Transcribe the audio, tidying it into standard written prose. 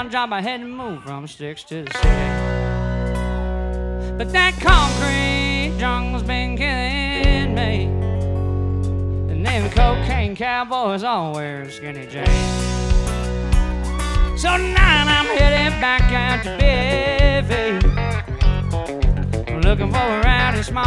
full-time job, I had to move from sticks to the city. But that concrete jungle's been killing me, and them cocaine cowboys all wear skinny jeans. So tonight I'm headed back out to Biffy, looking for a rowdy small